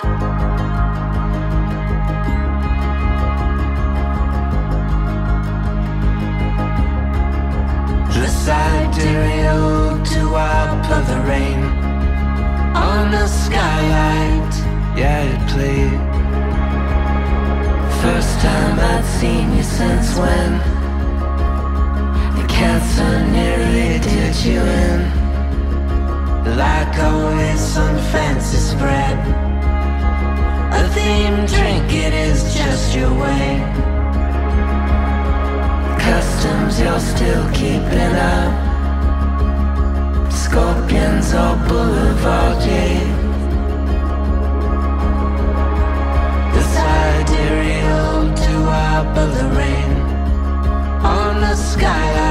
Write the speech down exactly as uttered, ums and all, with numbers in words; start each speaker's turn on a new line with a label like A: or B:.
A: The sidereal doo-wop of the rain on the skylight, yeah, it played. First time I'd seen you since when the cancer nearly did you in. Like always, some fancy spread, a themed drink, it is just your way. Customs you're still keeping up, Scorpions or Boulevardier. The sidereal doo-wop of the rain on the skyline.